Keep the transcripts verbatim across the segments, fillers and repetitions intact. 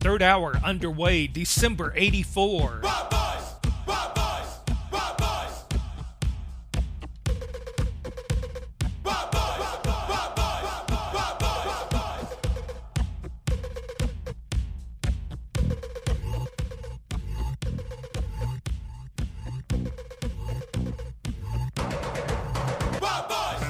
third hour underway, December eighty-four. Rock boys! Rock boys! Rock boys! Rock boys! Rock boys! Rock boys! Rock boys! Rock boys!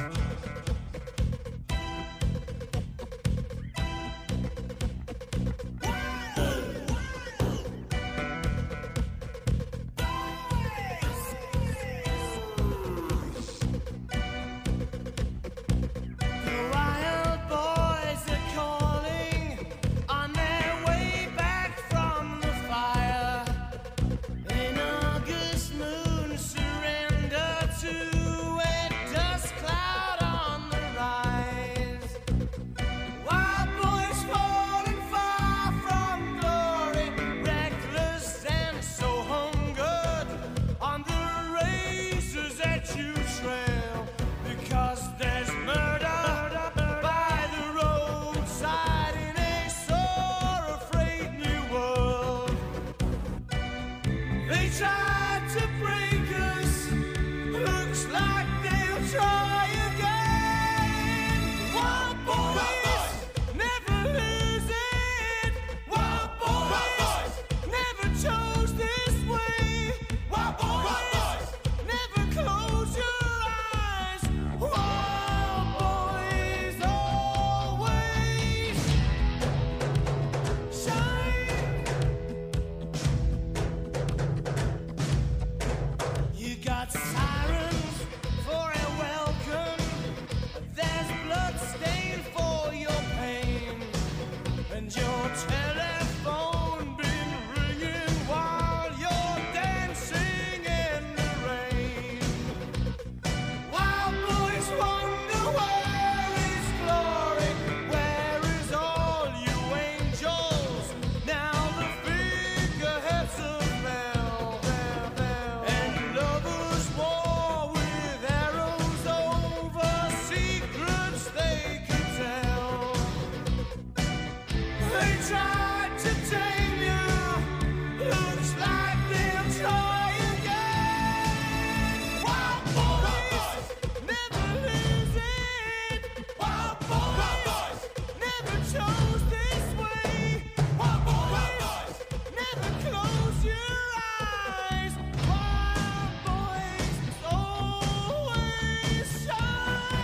Wild boys are calling on their way back from the fire. An August moon surrender to a dust cloud on the rise. Wild boys falling far from glory, reckless and so hungered on the razors that you trail. Because there's murder by the roadside in a sore afraid new world. They tried to break us, looks like they'll try again. Wild boys never lose it. Wild boys never chose this way. Wild boys never close your eyes. Wild boys always shine. You got sirens for a welcome. There's blood stain for your pain, and your telephone been ringing while you're dancing in the rain. Wild boys wonder where is glory, where is all you angels? Now the figureheads have fell, and lovers war with arrows over secrets they could tell. They tried to tame you, looks like they'll try again. Wild boys never lose it. Wild boys never chose this way. Wild boys never close your eyes. Wild boys always shine.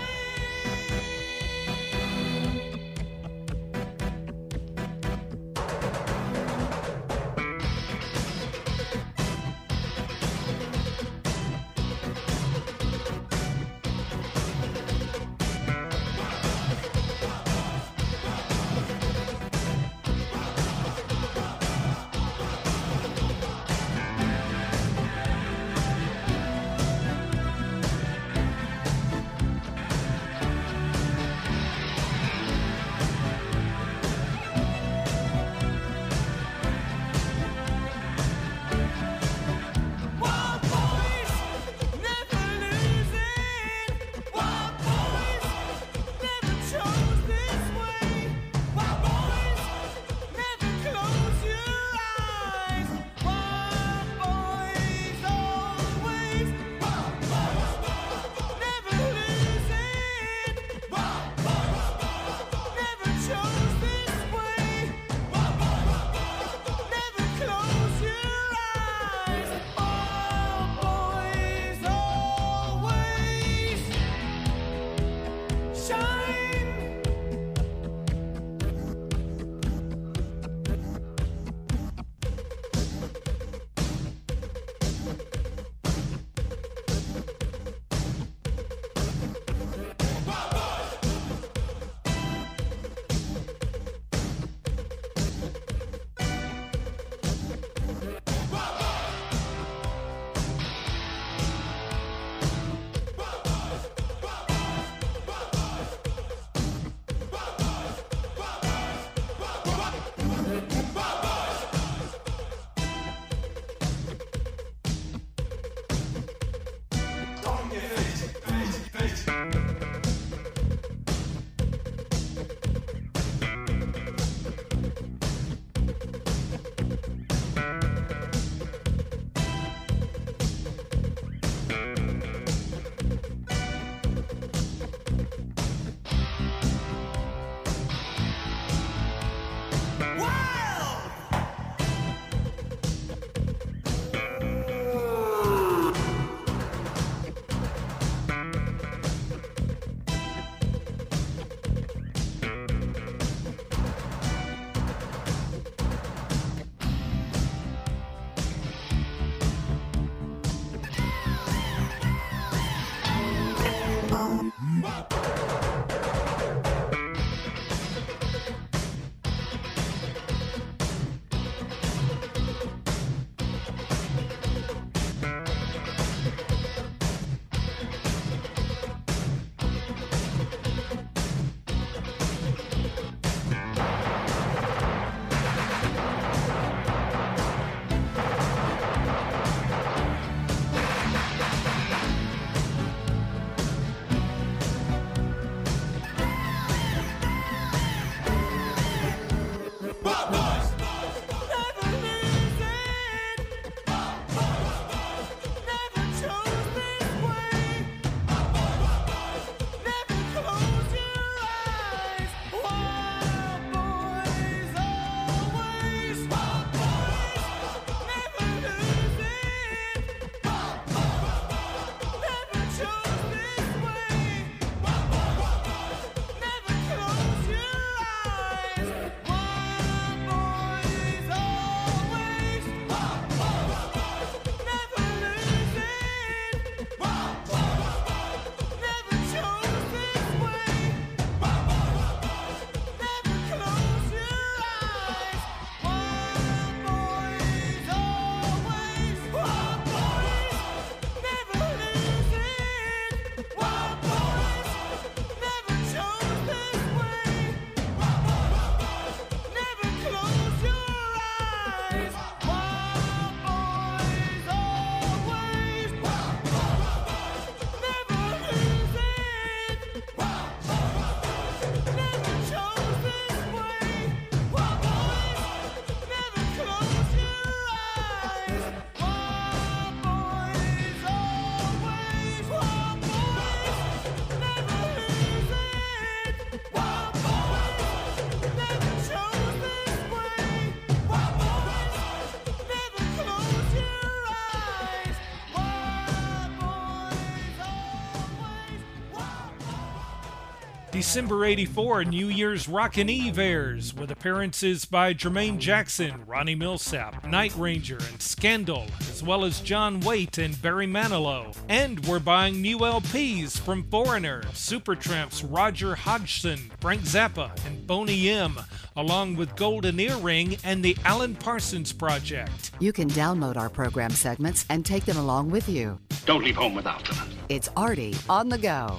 December eighty-four, New Year's Rockin' Eve airs, with appearances by Jermaine Jackson, Ronnie Millsap, Night Ranger, and Scandal, as well as John Waite and Barry Manilow. And we're buying new L Ps from Foreigner, Supertramp's Roger Hodgson, Frank Zappa, and Boney M., along with Golden Earring and the Alan Parsons Project. You can download our program segments and take them along with you. Don't leave home without them. It's Artie on the go.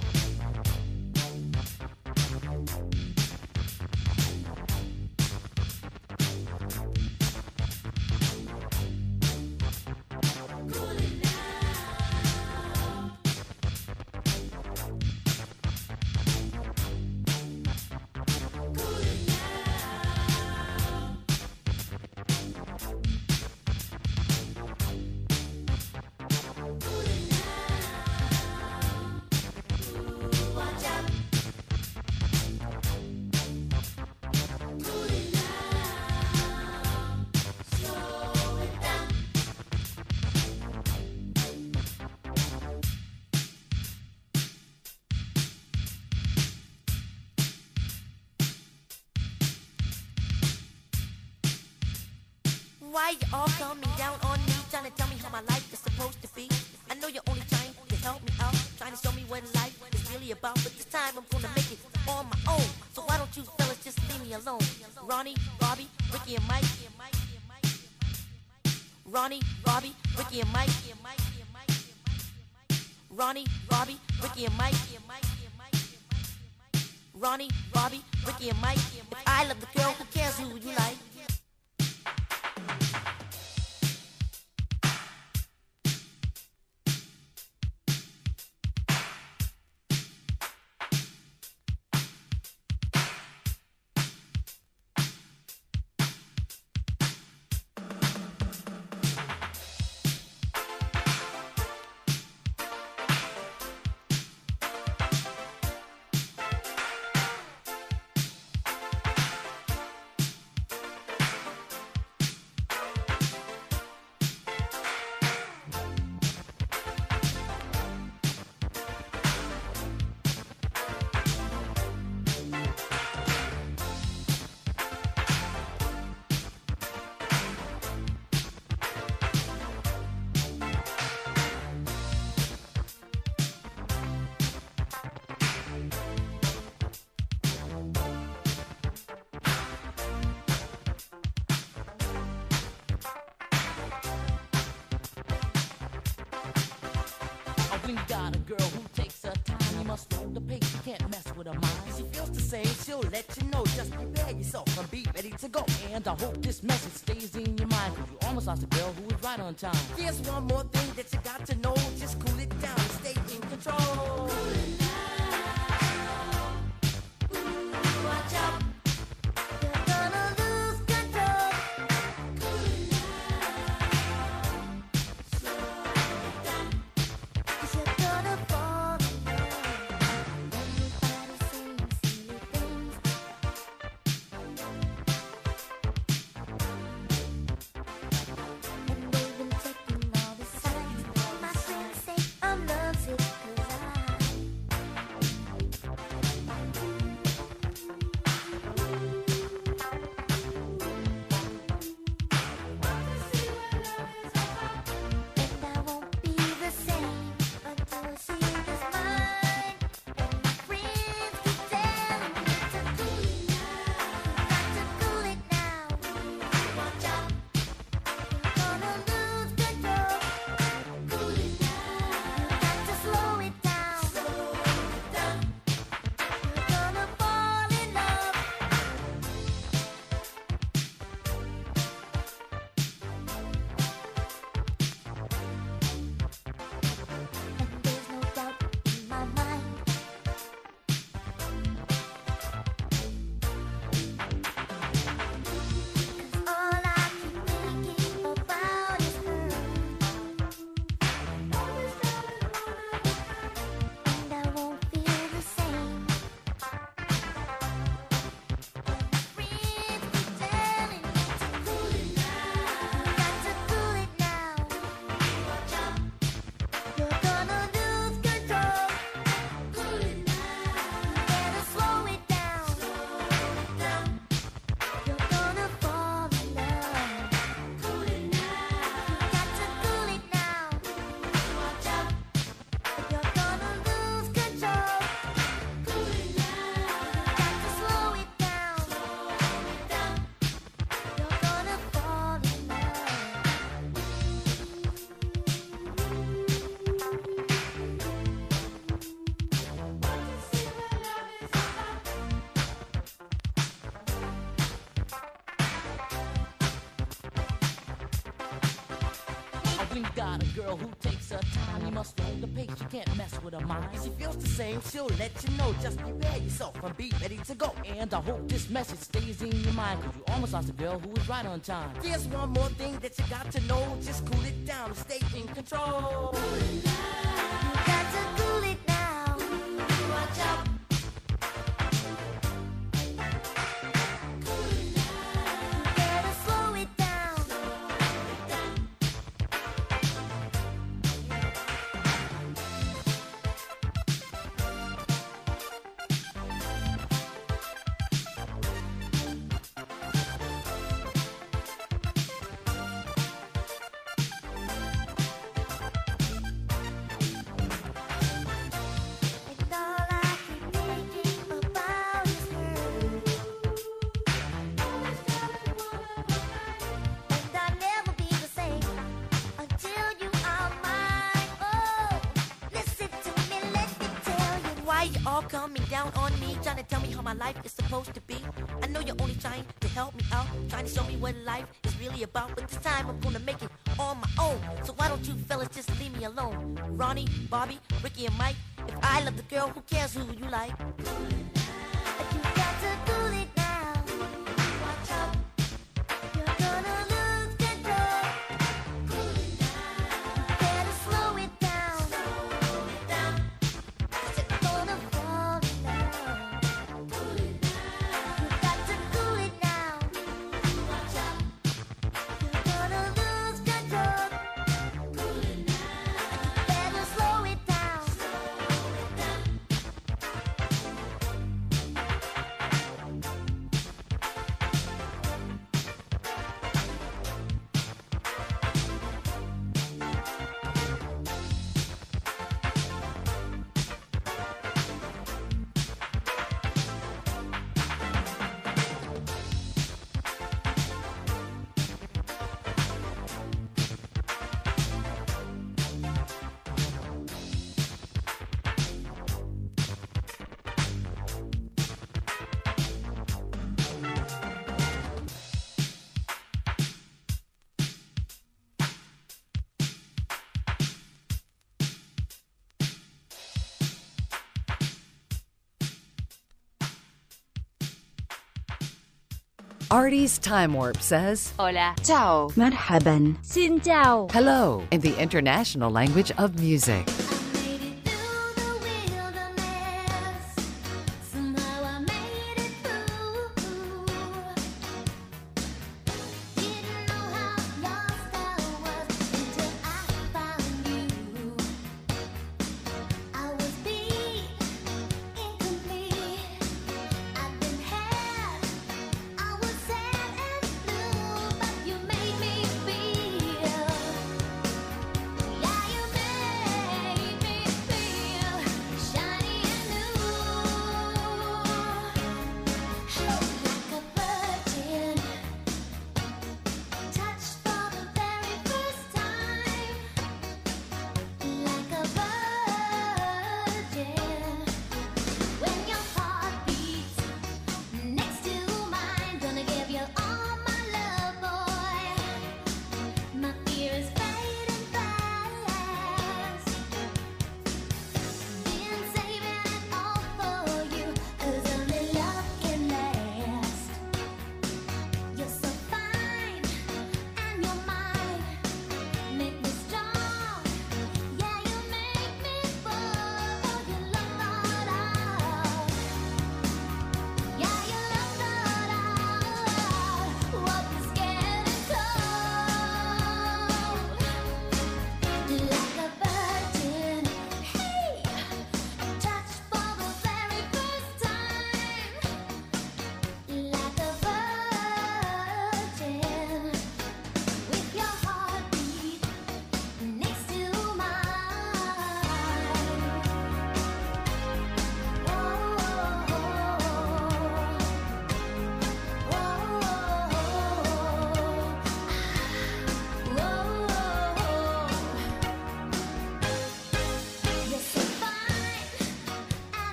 Why you all coming down on me, trying to tell me how my life is supposed to be? I know you're only trying to help me out, trying to show me what life is really about. But this time I'm gonna make it on my own. So why don't you fellas just leave me alone? Ronnie, Bobby, Ricky and Mike. Ronnie, Bobby, Ricky and Mike. Ronnie, Bobby, Ricky and Mike. Ronnie, Bobby, Ricky and Mike. If I love the girl, who cares who you like? When you got a girl who takes her time, you must roll the pace, you can't mess with her mind. She feels the same, she'll let you know. Just prepare yourself and be ready to go. And I hope this message stays in your mind, cause you almost lost a girl who was right on time. Here's one more thing that you got to know. Just cool it down and stay in control. Watch out. You're gonna lose control. Slow it down. 'Cause you're gonna fall in love. Everybody saying silly things. And they've been taking all the signs. My friends say I'm lovesick 'cause I When you got a girl who takes her time, you must know the pace, you can't mess with her mind. If she feels the same, she'll let you know. Just prepare yourself and be ready to go. And I hope this message stays in your mind, cause you almost lost a girl who was right on time. There's one more thing that you got to know. Just cool it down and stay in control. Cool it down. You got to cool it now. Watch out. Cool it down. You better slow it down. Slow it down. And all I keep thinking about is her. And I'll never be the same until you are mine. Oh, listen to me, let me tell you why you all coming down on me, trying to tell me how my life is supposed to be. I know you're only trying to help me out, trying to show me what life is really about. But this time I'm gonna make it on my own. So why don't you fellas just leave me alone? Ronnie, Bobby, Ricky, and Mike. If I love the girl, who cares who you like? You got to cool it now. Watch out. You're gonna lose control. Cool it down. Better slow it down. Slow it down. 'Cause you're gonna fall in love. Cool it down. You got to cool it down. Watch out. You're gonna lose control. Cool it down. Better slow it down. Slow it down. Artie's Time Warp says Hola. Ciao. مرحبا. Xin chào. hello in the international language of music. I made it through the wilderness. Somehow I made it through. Didn't know how lost I was until I found you. I was beat, incomplete. I've been had. I was sad and blue, but you made me feel. Yeah, you made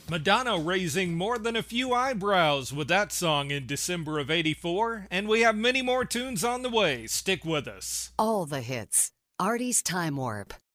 Madonna raising more than a few eyebrows with that song in December of eighty-four, and we have many more tunes on the way. Stick with us. All the hits. Artie's Time Warp.